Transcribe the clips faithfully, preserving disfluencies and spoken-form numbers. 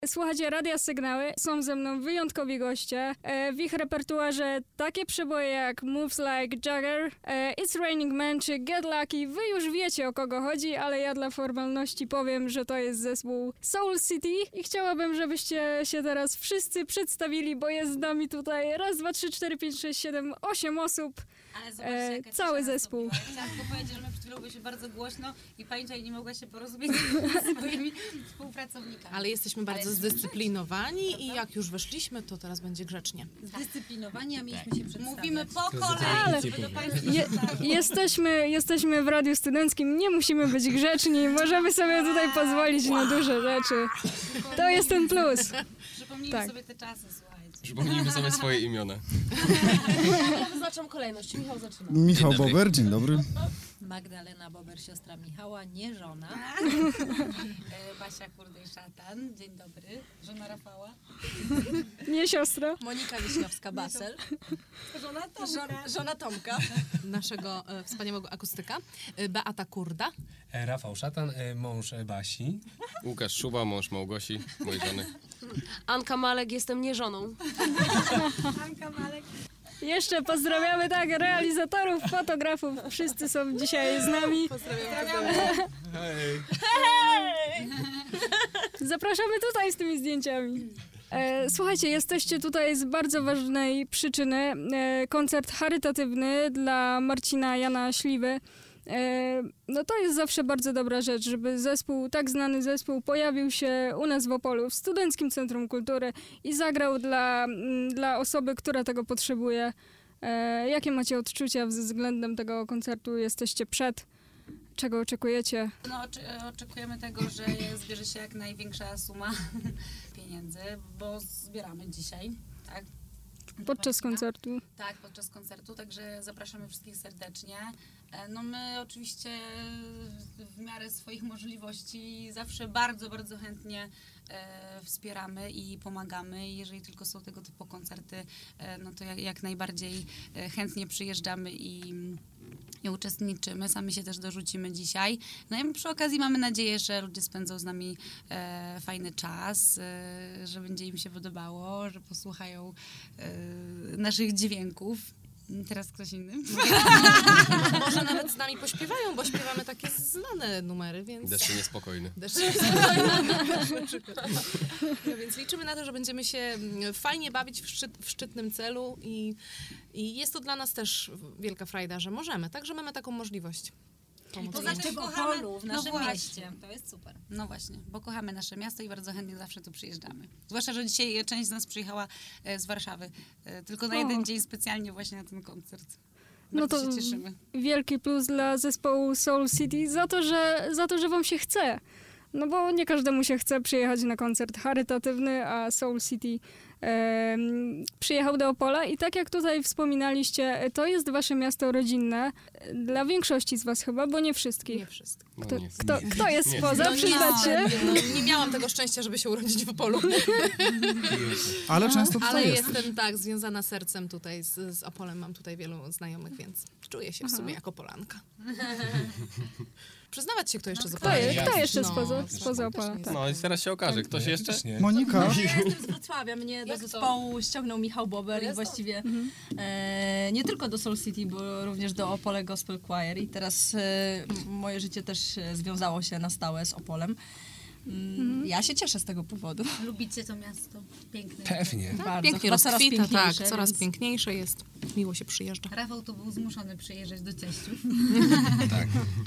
Słuchajcie, Radia Sygnały, są ze mną wyjątkowi goście. E, w ich repertuarze takie przeboje jak Moves Like Jagger, e, It's Raining Men czy Get Lucky. Wy już wiecie, o kogo chodzi, ale ja dla formalności powiem, że to jest zespół Soul City i chciałabym, żebyście się teraz wszyscy przedstawili, bo jest z nami tutaj raz, dwa, trzy, cztery, pięć, sześć, siedem, osiem osób. Ale zobaczcie, e, jaka cały zespół. Ja chciałam tylko powiedzieć, że my przed chwilą byliśmy bardzo głośno i pani tutaj nie mogła się porozumieć z swoimi współpracownikami. Ale jesteśmy bardzo Ale zdyscyplinowani i jak już weszliśmy, to teraz będzie grzecznie. Zdyscyplinowani, a mieliśmy się przedstawiać. Mówimy po kolei. Ale je, jesteśmy, jesteśmy w Radiu Studenckim, nie musimy być grzeczni, możemy sobie tutaj pozwolić na duże rzeczy. To jest ten plus. Przypomnijmy tak. sobie te czasy, słuchajcie. Przypomnijmy sobie swoje imiona. Ja wyznaczam kolejność. Michał zaczyna. Michał Bober, dzień dobry. Magdalena Bober, siostra Michała, nie żona. Basia Kurdej-Szatan, dzień dobry. Żona Rafała. Nie siostra. Monika Wiśniowska-Basel. Żona Tomka. Żona, żona Tomka. Naszego e, wspaniałego akustyka. E, Beata Kurda. E, Rafał Szatan, e, mąż Basi. Łukasz Szuba, mąż Małgosi, mojej żony. Anka Malek, jestem nie żoną. Anka Malek. Jeszcze pozdrawiamy tak realizatorów, fotografów. Wszyscy są dzisiaj z nami. Pozdrawiamy. Hej. Hej! Zapraszamy tutaj z tymi zdjęciami. E, słuchajcie, jesteście tutaj z bardzo ważnej przyczyny. E, koncert charytatywny dla Marcina Jana Śliwy. E, no to jest zawsze bardzo dobra rzecz, żeby zespół, tak znany zespół pojawił się u nas w Opolu, w Studenckim Centrum Kultury i zagrał dla, dla osoby, która tego potrzebuje. E, jakie macie odczucia względem tego koncertu? Jesteście przed? Czego oczekujecie? No, oczekujemy tego, że zbierze się jak największa suma pieniędzy, bo zbieramy dzisiaj, tak? Podczas koncertu. Tak, podczas koncertu, także zapraszamy wszystkich serdecznie. No my oczywiście w miarę swoich możliwości zawsze bardzo, bardzo chętnie e, wspieramy i pomagamy. Jeżeli tylko są tego typu koncerty, e, no to jak, jak najbardziej chętnie przyjeżdżamy i, i uczestniczymy. Sami się też dorzucimy dzisiaj. No i przy okazji mamy nadzieję, że ludzie spędzą z nami e, fajny czas, e, że będzie im się podobało, że posłuchają e, naszych dźwięków. Teraz ktoś inny. Może nawet z nami pośpiewają, bo śpiewamy takie znane numery, więc... Deszcze niespokojny. Deszcze niespokojny. No więc liczymy na to, że będziemy się fajnie bawić w, szczyt, w szczytnym celu i, i jest to dla nas też wielka frajda, że możemy. Także mamy taką możliwość. Poza tym kochamy w naszym no mieście. To jest super. No właśnie, bo kochamy nasze miasto i bardzo chętnie zawsze tu przyjeżdżamy. Zwłaszcza, że dzisiaj część z nas przyjechała e, z Warszawy. E, tylko na o. jeden dzień specjalnie właśnie na ten koncert. Bardzo no to się cieszymy. Wielki plus dla zespołu Soul City za to, że, za to, że wam się chce. No bo nie każdemu się chce przyjechać na koncert charytatywny, a Soul City e, przyjechał do Opola i tak jak tutaj wspominaliście, to jest wasze miasto rodzinne. Dla większości z was chyba, bo nie wszystkich. Nie wszystkich. Kto, no nie, kto, nie, kto jest nie, spoza? No Przyznacie? No, nie miałam tego szczęścia, żeby się urodzić w Opolu. Ale często to Ale jest. jestem tak związana sercem tutaj z, z Opolem. Mam tutaj wielu znajomych, więc czuję się w sumie jako Polanka. Przyznawać się, kto jeszcze no, z Kto, Opola. jest, kto jeszcze no, spoza, spoza Opola? Tak. No i teraz się okaże, ktoś ja jeszcze? Nie. Monika? Ja jestem z Wrocławia, mnie do zespołu ściągnął Michał Bober i właściwie mhm. e, nie tylko do Soul City, bo również do Opole Gospel Choir i teraz e, moje życie też e, związało się na stałe z Opolem. Mm, ja się cieszę z tego powodu. Lubicie to miasto? Piękne. Pewnie. Tak, Bardzo. pięknie Chyba coraz rozkwita, tak, piękniejsze, coraz więc... piękniejsze jest. Miło się przyjeżdża. Rafał tu był zmuszony przyjeżdżać do teściów. Tak.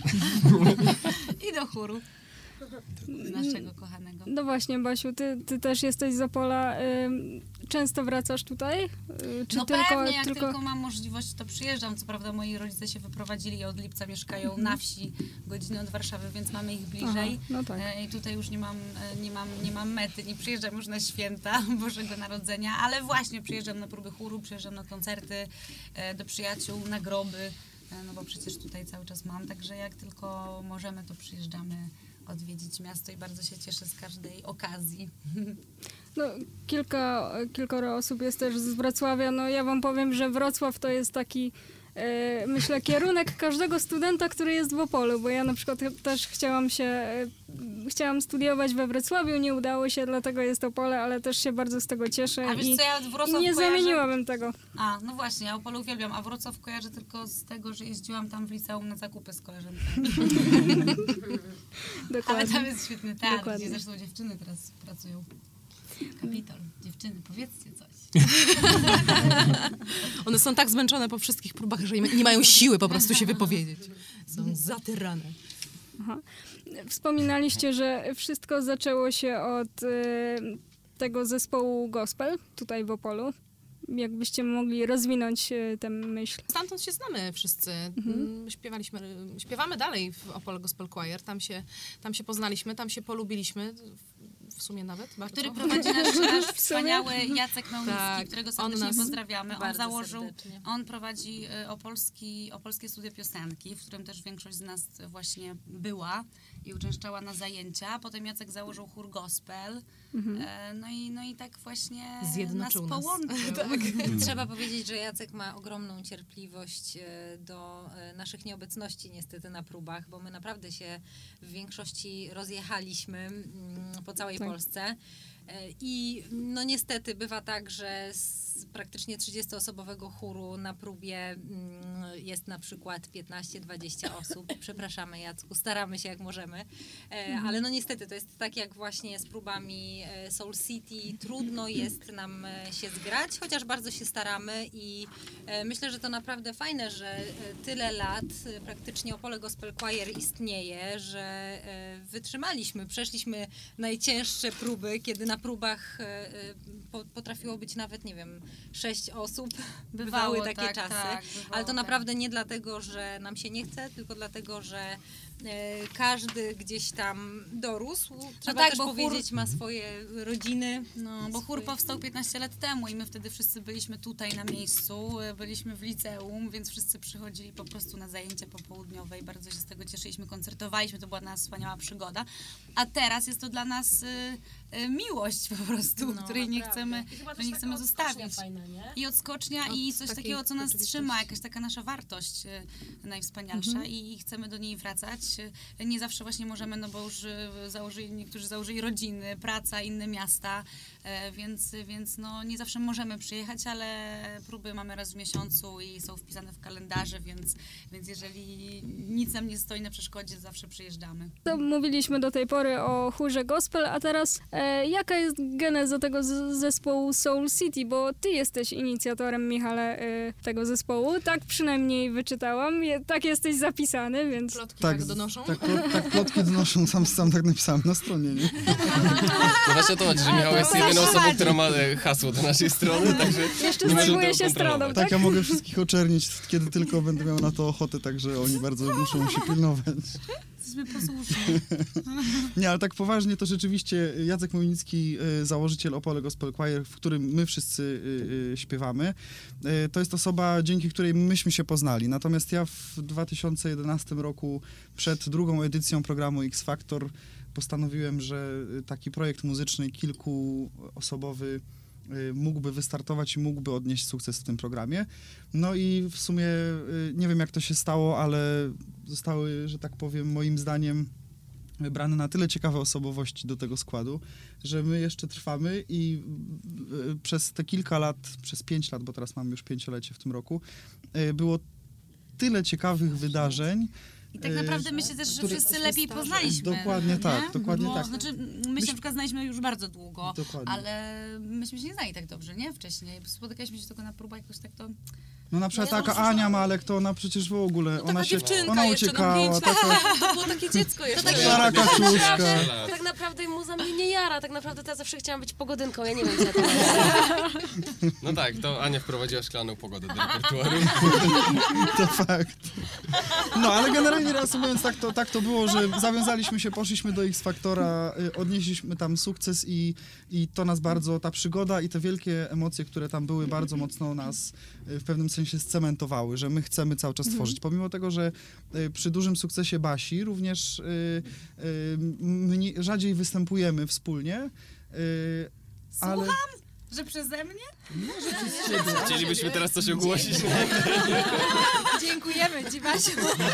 I do chóru. Naszego kochanego. No właśnie, Basiu, ty, ty też jesteś z Opola. Ym, często wracasz tutaj? Yy, czy no tylko, pewnie, jak tylko... tylko mam możliwość, to przyjeżdżam. Co prawda moi rodzice się wyprowadzili i od lipca mieszkają mhm. na wsi, godzinę od Warszawy, więc mamy ich bliżej. Aha, no tak. I tutaj już nie mam, nie, mam, nie mam mety, nie przyjeżdżam już na święta Bożego Narodzenia, ale właśnie przyjeżdżam na próby chóru, przyjeżdżam na koncerty, do przyjaciół, na groby, no bo przecież tutaj cały czas mam, także jak tylko możemy, to przyjeżdżamy odwiedzić miasto i bardzo się cieszę z każdej okazji. No, kilka, kilkoro osób jest też z Wrocławia. No ja wam powiem, że Wrocław to jest taki e, myślę, kierunek każdego studenta, który jest w Opolu, bo ja na przykład też chciałam się, e, chciałam studiować we Wrocławiu, nie udało się, dlatego jest Opole, ale też się bardzo z tego cieszę A wiesz i, co, ja Wrocław i nie kojarzę... zamieniłabym tego. A, no właśnie, ja Opole uwielbiam, a Wrocław kojarzę tylko z tego, że jeździłam tam w liceum na zakupy z koleżankami. Ale Dokładnie. tam jest świetny teatr, Dokładnie. gdzie zresztą dziewczyny teraz pracują. Kapitol, dziewczyny, powiedzcie coś. One są tak zmęczone po wszystkich próbach, że nie nie mają siły po prostu się wypowiedzieć. Są zatyrane. Aha. Wspominaliście, że wszystko zaczęło się od y, tego zespołu gospel tutaj w Opolu. Jakbyście mogli rozwinąć y, tę myśl. Stamtąd się znamy wszyscy. Mhm. Śpiewaliśmy, śpiewamy dalej w Opole Gospel Choir. Tam się, tam się poznaliśmy, tam się polubiliśmy. W sumie nawet bardzo. Który prowadzi nasz, nasz wspaniały Jacek Małnicki, Tak, którego on serdecznie nas pozdrawiamy. On bardzo założył, serdecznie. on prowadzi y, opolski, opolskie studia piosenki, w którym też większość z nas właśnie była i uczęszczała na zajęcia. Potem Jacek założył chór gospel. E, no, i, no i tak właśnie Zjednoczył nas nas. połączył. Trzeba powiedzieć, że Jacek ma ogromną cierpliwość e, do e, naszych nieobecności niestety na próbach, bo my naprawdę się w większości rozjechaliśmy mm, po całej Tak. Polsce. E, I no niestety bywa tak, że z praktycznie trzydziestoosobowego chóru na próbie mm, jest na przykład piętnaście dwadzieścia osób. Przepraszamy, Jacku, staramy się jak możemy. E, ale no niestety to jest tak jak właśnie z próbami e, Soul City. Trudno jest nam e, się zgrać, chociaż bardzo się staramy i e, myślę, że to naprawdę fajne, że e, tyle lat e, praktycznie Opole Gospel Choir istnieje, że e, wytrzymaliśmy, przeszliśmy najcięższe próby, kiedy na próbach e, e, po, potrafiło być nawet, nie wiem, sześć osób. Bywały takie tak, czasy. tak, bywało, Ale to tak. naprawdę nie dlatego, że nam się nie chce, tylko dlatego, że e, każdy gdzieś tam dorósł. Trzeba tak, też bo chór- powiedzieć, ma swoje rodziny. No, bo chór powstał piętnaście lat temu i my wtedy wszyscy byliśmy tutaj na miejscu, e, byliśmy w liceum, więc wszyscy przychodzili po prostu na zajęcia popołudniowe i bardzo się z tego cieszyliśmy, koncertowaliśmy, to była dla nas wspaniała przygoda. A teraz jest to dla nas e, e, miłość po prostu, której nie chcemy, której nie chcemy zostawić. Fajna, nie? I odskocznia Od i coś takiej takiego, co nas rzeczywistości. trzyma, jakaś taka nasza wartość e, najwspanialsza i, i chcemy do niej wracać. E, Nie zawsze właśnie możemy, no bo już e, założyli, niektórzy założyli rodziny, praca, inne miasta, e, więc, więc no nie zawsze możemy przyjechać, ale próby mamy raz w miesiącu i są wpisane w kalendarze, więc, więc jeżeli nic nam nie stoi na przeszkodzie, zawsze przyjeżdżamy. To mówiliśmy do tej pory o chórze gospel, a teraz e, jaka jest geneza tego z- zespołu Soul City, bo ty jesteś inicjatorem, Michale, e, tego zespołu, tak przynajmniej wyczytałam, Je, tak jesteś zapisany, więc... Plotki tak, donoszą. Tak, plot- tak plotki donoszą, sam, sam tak napisałem na stronie, nie? No właśnie to chodzi, że Michał jest jedyną osobą, która ma e, hasło do naszej strony, także Jeszcze nie możemy zajmuje tego się stroną, kontrolować. tak? Tak, ja mogę wszystkich oczernić, kiedy tylko będę miał na to ochotę, także oni bardzo muszą się pilnować. Jesteśmy posłuszni. Nie, ale tak poważnie to rzeczywiście Jacek Młynicki, y, założyciel Opole Gospel Choir, w którym my wszyscy y, y, śpiewamy, y, to jest osoba, dzięki której myśmy się poznali. Natomiast ja w dwa tysiące jedenastym roku, przed drugą edycją programu X Factor, postanowiłem, że taki projekt muzyczny kilkuosobowy y, mógłby wystartować i mógłby odnieść sukces w tym programie. No i w sumie y, nie wiem, jak to się stało, ale zostały, że tak powiem, moim zdaniem wybrane na tyle ciekawe osobowości do tego składu, że my jeszcze trwamy i y, przez te kilka lat, przez pięć lat, bo teraz mamy już pięciolecie w tym roku, y, było tyle ciekawych wydarzeń. I tak naprawdę myślę też, że Które- wszyscy lepiej poznaliśmy. Dokładnie nie? tak, dokładnie Bo, tak. Znaczy, my się na przykład znaliśmy już bardzo długo, Dokładnie. ale myśmy się nie znali tak dobrze, nie? Wcześniej. Spotykaliśmy się tylko na próbach, jakoś tak to... No na przykład No ja taka mam Ania Malek, to ona przecież w ogóle, No, ona taka się, dziewczynka ona jeszcze uciekała, na pięć taka lat. To było takie dziecko jeszcze. tak Klara Kaczuszka. Tak naprawdę muza mnie nie jara, tak naprawdę to ja zawsze chciałam być pogodynką, ja nie wiem co ja to No tak, to Ania wprowadziła szklaną pogodę do repertuaru. To fakt. No, ale generalnie reasumując, tak to, tak to było, że zawiązaliśmy się, poszliśmy do X Factora, y, odnieśliśmy tam sukces i, i to nas bardzo, ta przygoda i te wielkie emocje, które tam były, bardzo mocno nas y, w pewnym sensie scementowały, że my chcemy cały czas tworzyć. Pomimo tego, że y, przy dużym sukcesie Basi również y, y, mniej, rzadziej występujemy wspólnie, y, ale... Że przeze mnie? Chcielibyśmy teraz coś ogłosić. Dziękujemy Ci, Basiu.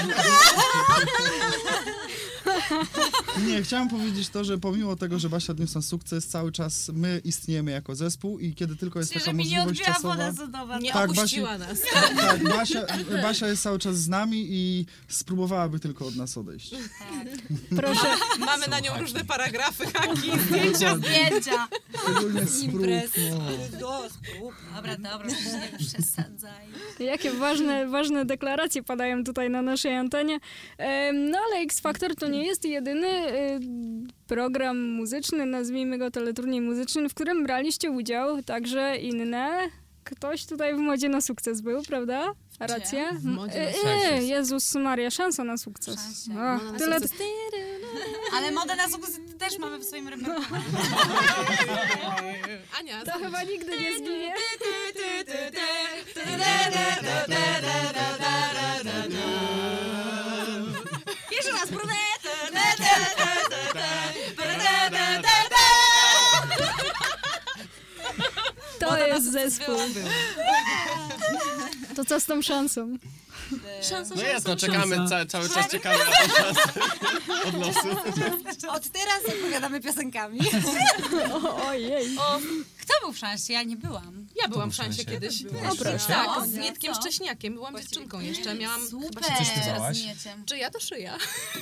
Nie, chciałem powiedzieć to, że pomimo tego, że Basia odniosła sukces, cały czas my istniejemy jako zespół i kiedy tylko jest Czyli, taka że mi nie możliwość odbiła czasowa... woda sodowa. Nie Tak, opuściła Basi- nas. Tak, Basia, Basia jest cały czas z nami i spróbowałaby tylko od nas odejść. Proszę, Mamy na nią różne paragrafy, haki, zdjęcia. Zdjęcia. Szczególnie z prób, Imprez. no. Dobra, dobra, już nie przesadzaj. jakie ważne, ważne deklaracje padają tutaj na naszej antenie. Em, No ale X Factor to nie jest jedyny y, program muzyczny, nazwijmy go teleturniej muzyczny, w którym braliście udział także inne. Ktoś tutaj w modzie na sukces był, prawda? Racja? W modzie na E, sukces. e, Jezus Maria, szansa na sukces. Szansa. O, Moda na tyle, sukces. Ale modę na sukces też mamy w swoim repertuarze. Ania, to chyba nigdy nie zginie. Jeszcze raz, próbę. To jest zespół. To co z tą szansą? Szansa, No szansa. jasno, czekamy, ca- cały czas czekamy na tę szansę od losu. Od teraz odpowiadamy piosenkami. O, ojej. Kto był w szansie? Ja nie byłam. ja byłam w szansie kiedyś. O, proszę. Tak, z Co? Mietkiem Co? Szcześniakiem. Byłam dziewczynką jeszcze. Miałam Super. chyba Coś ty załaś? Z mieciem. Czy ja to szyja?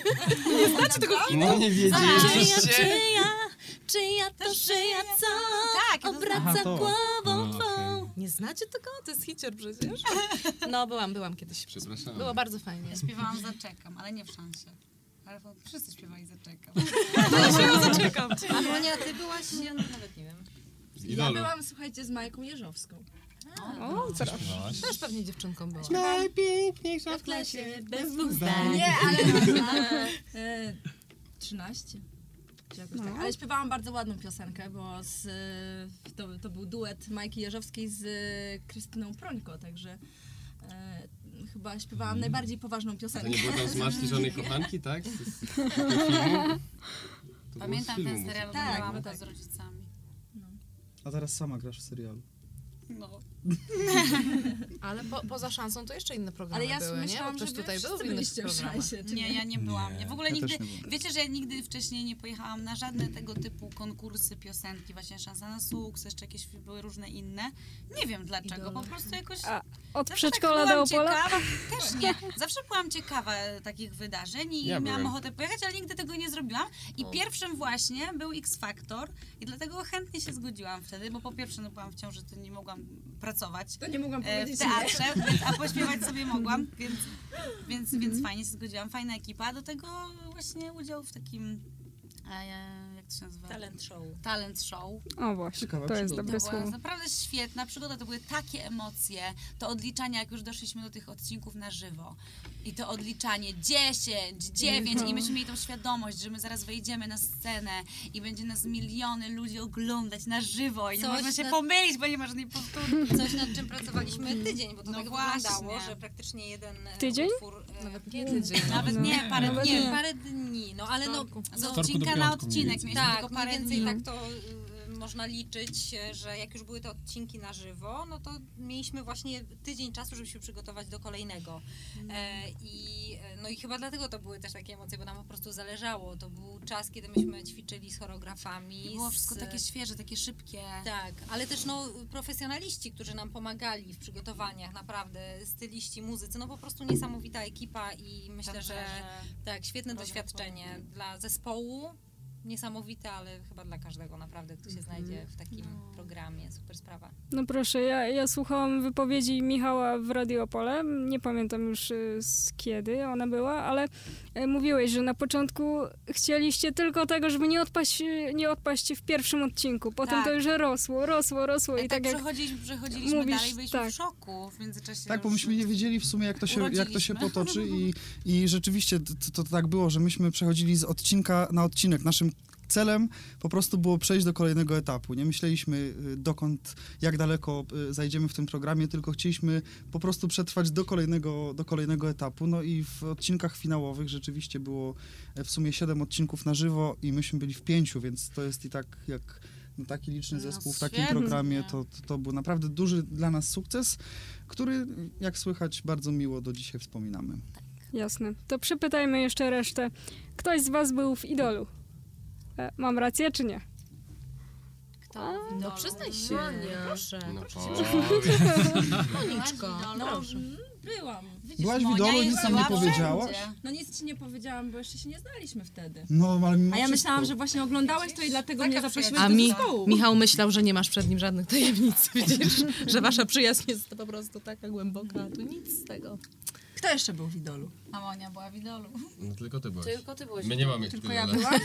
No nie wiedzieliście. Czyja, czyja to szyja, co Tak, ja to znam. Aha, obraca to. głową No, twą. Nie znacie tego? To jest hicior przecież. No, byłam, byłam kiedyś. Przepraszam. Było bardzo fajnie. Śpiewałam Zaczekam, ale nie w szansie. Ale to wszyscy śpiewali Zaczekam. Zaczekam. A Monia, ty byłaś, ja nawet nie wiem. Z Ja idolu. byłam, słuchajcie, z Majką Jeżowską. O, co Śpiewałaś? Też pewnie dziewczynką byłam. Najpiękniejsza W klasie, bez Nie, ale... ale e, trzynaście. Czy jakoś tak. Ale śpiewałam bardzo ładną piosenkę, bo z, e, to, to był duet Majki Jeżowskiej z e, Krystyną Prońko, także e, chyba śpiewałam najbardziej poważną To piosenkę. nie było tam smaczki żonej kochanki, tak? Z, z, z tego filmu? To było Pamiętam z filmu, ten mówię. serial, Tak, oglądałam bo go tak. z rodzicami. A teraz sama grasz w serialu. No. Ale po, poza szansą to jeszcze inne programy Ale ja były, nie? Bo myślałam, że ktoś wy tutaj był w wszyscy innych byliście w programach. szansie. czy Nie, ja nie byłam. Nie. Nie, w ogóle Ja nigdy. też nie byłem. Wiecie, że ja nigdy wcześniej nie pojechałam na żadne tego typu konkursy, piosenki, właśnie Szansa na sukces, czy jakieś były różne inne. Nie wiem dlaczego, po prostu jakoś. A od Zawsze przedszkola tak do byłam Opola? ciekawa, też nie. Zawsze byłam ciekawa takich wydarzeń i Ja miałam byłem. ochotę pojechać, ale nigdy tego nie zrobiłam. I pierwszym właśnie był X Factor i dlatego chętnie się zgodziłam wtedy, bo po pierwsze no, byłam w ciąży, to nie mogłam pracować To nie mogłam e, powiedzieć w teatrze, więc, a pośpiewać sobie mogłam, więc, więc, więc fajnie się zgodziłam. Fajna ekipa, a do tego właśnie udział w takim, e, jak to się nazywa? Talent show. Talent show. O właśnie, Ciekawa to jest przygoda. dobre To była słowo. naprawdę świetna przygoda, to były takie emocje, to odliczanie, jak już doszliśmy do tych odcinków na żywo i to odliczanie dziesięć, dziewięć i myśmy mieli tą świadomość, że my zaraz wejdziemy na scenę i będzie nas miliony ludzi oglądać na żywo i nie Coś można się na- pomylić, bo nie ma żadnej powtórki. Coś, nad czym pracowaliśmy tydzień, bo to No tak właśnie. wyglądało, że praktycznie jeden e, Tydzień? utwór... e, Nawet nie tydzień. Nawet No. nie, parę Nawet dni. nie. parę dni, no ale no... Wtorku. Z no wtorku do odcinka na piątku mniej odcinek więcej. mieliśmy tak, tylko mniej parę więcej dni. tak to y, można liczyć, e, że jak już były te odcinki na żywo, no to mieliśmy właśnie tydzień czasu, żeby się przygotować do kolejnego. E, i, e, no i chyba dlatego to były też takie emocje, bo nam po prostu zależało. To był czas, kiedy myśmy ćwiczyli z choreografami. I było wszystko z, takie świeże, takie szybkie. Tak, ale też no, profesjonaliści, którzy nam pomagali w przygotowaniach, naprawdę, styliści, muzycy, no po prostu niesamowita ekipa i myślę, że tak, świetne Bardzo doświadczenie dla zespołu, niesamowite, ale chyba dla każdego naprawdę, kto się znajdzie w takim programie, super sprawa. No proszę, ja, ja słuchałam wypowiedzi Michała w Radio Opole, nie pamiętam już y, z kiedy ona była, ale y, mówiłeś, że na początku chcieliście tylko tego, żeby nie odpaść, y, nie odpaść w pierwszym odcinku, potem Tak. to już rosło, rosło, rosło i I tak tak jak... przechodziliśmy, przechodziliśmy mówisz, dalej, byliśmy tak. w szoku w międzyczasie. Tak, bo już- myśmy nie wiedzieli w sumie, jak to się, jak to się Urodziliśmy. potoczy i, i rzeczywiście to, to tak było, że myśmy przechodzili z odcinka na odcinek. Naszym celem po prostu było przejść do kolejnego etapu. Nie myśleliśmy y, dokąd, jak daleko y, zajdziemy w tym programie, tylko chcieliśmy po prostu przetrwać do kolejnego, do kolejnego etapu. No i w odcinkach finałowych rzeczywiście było e, w sumie siedem odcinków na żywo i myśmy byli w pięciu, więc to jest i tak jak taki liczny No, zespół w takim świetnie. programie, to, to, to był naprawdę duży dla nas sukces, który, jak słychać, bardzo miło do dzisiaj wspominamy. Jasne. To przypytajmy jeszcze resztę. Ktoś z was był w Idolu? E, mam rację, czy nie? Kto? No przyznaj się, Monia. proszę. No proszę powiedz. Moniczko, No, proszę. mm, byłam. Widzisz, Byłaś w Monia Idolu, nic jeździła nam nie wszędzie. powiedziałaś? No nic ci nie powiedziałam, bo jeszcze się nie znaliśmy wtedy. No, ale mimo A ja wszystko. myślałam, że właśnie oglądałeś to i dlatego Taka mnie zaprosiłeś A do mi, zespołu. Michał myślał, że nie masz przed nim żadnych tajemnic, widzisz? Że wasza przyjaźń jest po prostu taka głęboka, a tu nic z tego. Kto jeszcze był w Idolu? A Monia była w Idolu. No tylko ty byłeś. Tylko ty byłeś. My nie mamy Tylko tyle ja lat. byłam?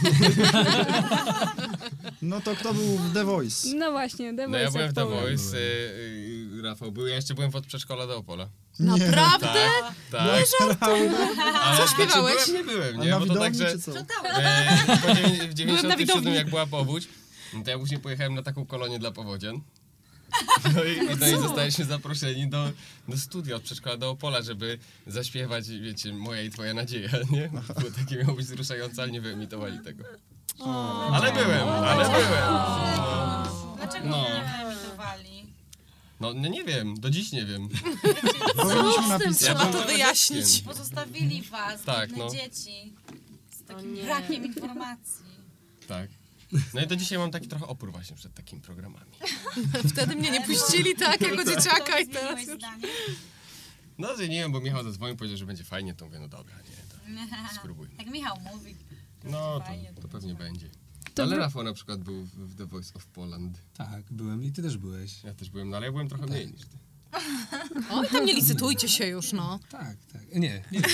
No to kto był w The Voice? No właśnie, The No ja Voice byłem of w The Poland. Voice, y, y, Rafał był, ja jeszcze byłem od przedszkola do Opola. Naprawdę? Tak, tak. Ale Co śpiewałeś? Czy byłem, nie byłem, A nie? na Bo to widowni, tak, że czy co? e, po dziewię- w dziewięćdziesiątym widowni. siódmym jak była powódź, no to ja później pojechałem na taką kolonię dla powodzian. No i, no i zostaliśmy zaproszeni do, do studia od przedszkola do Opola, żeby zaśpiewać, wiecie, Moja i Twoja nadzieja, nie? Było takie miało być wzruszające, ale nie wyemitowali tego. Ale byłem, ale byłem. No, Dlaczego No. nie emitowali? no, no nie wiem, do dziś nie wiem. Powinniśmy napisać. Ja Trzeba byłem to tylko wyjaśnić. dzieckiem. Pozostawili was, Tak, biedne no. dzieci, z O takim nie. brakiem informacji. Tak. No i do dzisiaj mam taki trochę opór właśnie przed takimi programami. Wtedy mnie nie puścili, tak, jako dzieciaka i teraz Zmieniłeś już. zdanie? No zmieniłem, bo Michał zadzwonił, powiedział, że będzie fajnie, to mówię, no dobra, nie, to spróbuj. Jak Michał mówi. No, fajnie, to, to to pewnie będzie. To Ale wró- Rafał na przykład był w, w The Voice of Poland. Tak, byłem i ty też byłeś. Ja też byłem, no ale ja byłem trochę mniej niż ty. Oj, tam nie licytujcie się już, no. Tak, tak. Nie, nie.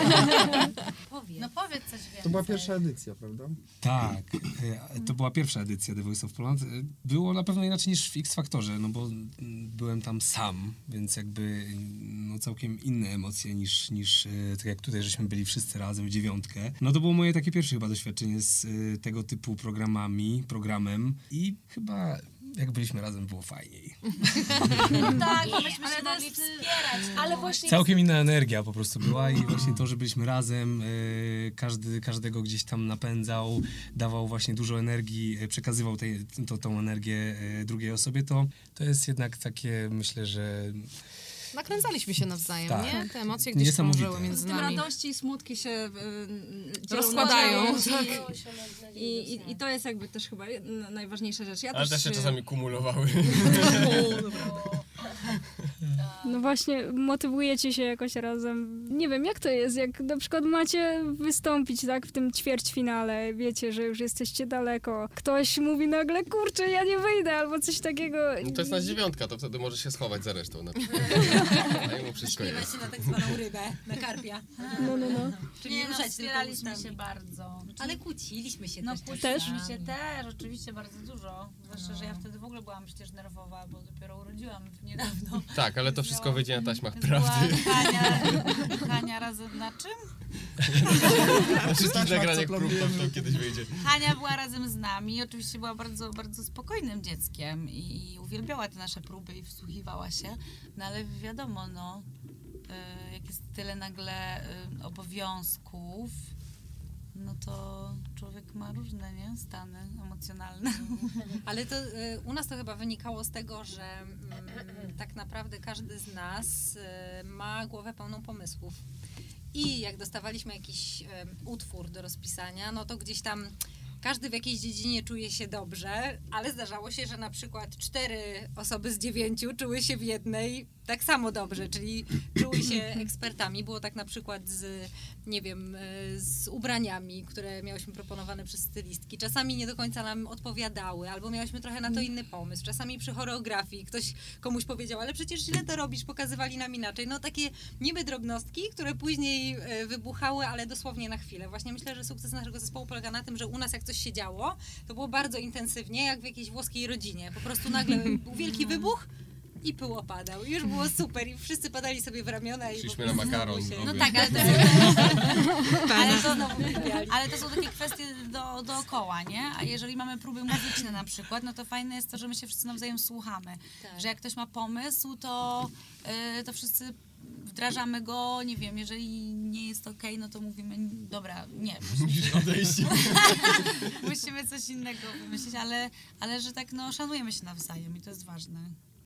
No powiedz coś więcej. To była pierwsza edycja, prawda? Tak, e, to była pierwsza edycja The Voice of Poland. E, Było na pewno inaczej niż w X-Faktorze, no bo mm, byłem tam sam, więc jakby no, całkiem inne emocje niż, niż e, tak jak tutaj, żeśmy byli wszyscy razem w dziewiątkę. No to było moje takie pierwsze chyba doświadczenie z e, tego typu programami, programem i chyba jak byliśmy razem było fajniej. Tak, bo myśmy się mogli wspierać. Ale właśnie Całkiem inna energia po prostu była i właśnie to, że byliśmy razem, e, każdy każdego gdzieś tam napędzał, dawał właśnie dużo energii, e, przekazywał tej, to, tą energię e, drugiej osobie, to, to jest jednak takie, myślę, że Nakręcaliśmy się nawzajem, Tak. nie? Te emocje gdzieś Niesamowite. krążyły Z między tym nami. radości i smutki się y, dzielą Rozkładają, nawzajem tak. I, i, I to jest jakby też chyba jedna- najważniejsza rzecz. Ja Ale też się y, czasami kumulowały. No właśnie, motywujecie się jakoś razem. Nie wiem, jak to jest, jak na przykład macie wystąpić, tak, w tym ćwierćfinale, wiecie, że już jesteście daleko. Ktoś mówi nagle, kurczę, ja nie wyjdę, albo coś takiego. No to jest nas dziewiątka, to wtedy możesz się schować za resztą. Na przykład. A jemu wszystko Śpiewa jest. się na tak zwaną rybę, na karpia. No, no, no. Czyli Nie, no, ruszać tylko wspieraliśmy ustami. się bardzo. Ale kłóciliśmy się No też. kłóciliśmy Też? się też, oczywiście bardzo dużo. Zwłaszcza, że ja wtedy w ogóle byłam przecież nerwowa, bo dopiero urodziłam niedawno. Tak, ale to wszystko wyjdzie na taśmach Więc prawdy. była Hania, Hania razem na czym? Na wszystkich Taśmach, nagraniach co prób to, planujemy. to kiedyś wyjdzie. Hania była razem z nami i oczywiście była bardzo, bardzo spokojnym dzieckiem i uwielbiała te nasze próby i wsłuchiwała się. No ale wiadomo, no, y, jak jest tyle nagle y, obowiązków, no to człowiek ma różne, nie? Stany emocjonalne. Ale to y, u nas to chyba wynikało z tego, że mm, tak naprawdę każdy z nas y, ma głowę pełną pomysłów. I jak dostawaliśmy jakiś y, utwór do rozpisania, no to gdzieś tam każdy w jakiejś dziedzinie czuje się dobrze, ale zdarzało się, że na przykład cztery osoby z dziewięciu czuły się w jednej tak samo dobrze, czyli czuły się ekspertami. Było tak na przykład z, nie wiem, y, z ubraniami, które miałyśmy proponowane przez stylistki. Czasami nie do końca nam odpowiadały, albo miałyśmy trochę na to inny pomysł. Czasami przy choreografii ktoś komuś powiedział, ale przecież źle to robisz, pokazywali nam inaczej. No takie niby drobnostki, które później y, wybuchały, ale dosłownie na chwilę. Właśnie myślę, że sukces naszego zespołu polega na tym, że u nas jak coś się działo, to było bardzo intensywnie, jak w jakiejś włoskiej rodzinie. Po prostu nagle był wielki wybuch i pył opadał. I już było super i wszyscy padali sobie w ramiona i po Szliśmy na prostu makaron. znowu się- No oby. tak, ale to, Ale to znowu wypiali. ale to są takie kwestie do, dookoła, nie? A jeżeli mamy próby muzyczne na przykład, no to fajne jest to, że my się wszyscy nawzajem słuchamy. Tak. Że jak ktoś ma pomysł, to, y, to wszyscy wdrażamy go, nie wiem, jeżeli nie jest okej, no to mówimy, dobra, nie, Musisz odejść. musimy coś innego wymyślić, ale, ale że tak no szanujemy się nawzajem i to jest ważne.